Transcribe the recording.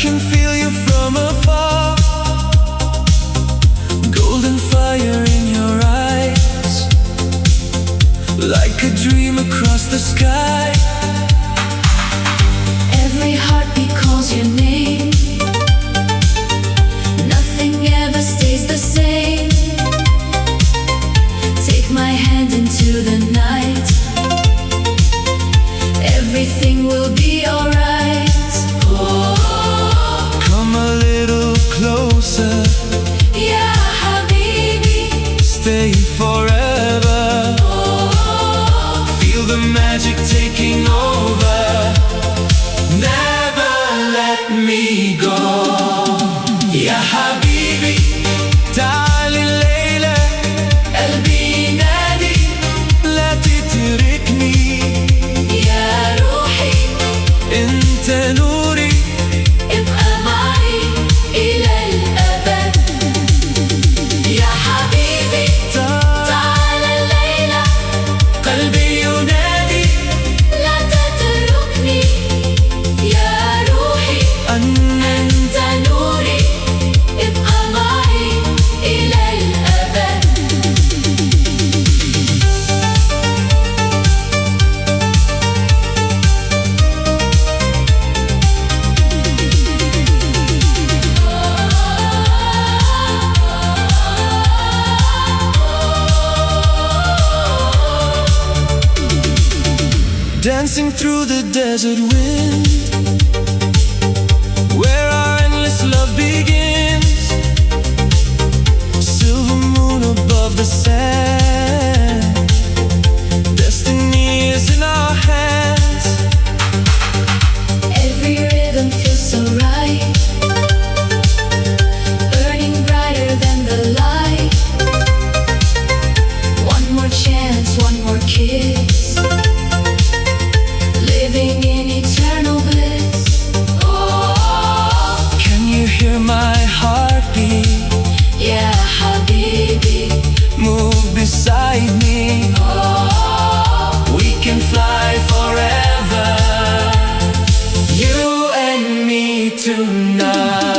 can feel you from afar. Golden fire in your eyes, like a dream across the sky. Every heartbeat calls your name. Nothing ever stays the same. Take my hand into the night. Everything will be alright. Oh, come a little closer. Ya Habibi, stay forever. oh, Feel the magic taking over. Never let me go. Ya Habibi, تعالي الليلة. قلبي ينادي. لا تتركني. يا روحي انت نوري. ابقى معي إلى الأبد. يا حبيبي تعال الليلة. قلبي ينادي. لا تتركني. يا روحي أنت نوري. ابقى معي إلى الأبد. Dancing through the desert wind, where our endless love begins. Silver moon above the sand. Destiny is in our hands. Every rhythm feels so right, burning brighter than the light. One more chance, one more kiss, living in eternal bliss. Oh, Can you hear my heartbeat? Ya Habibi, Move beside me. oh, We can fly forever, you and me tonight.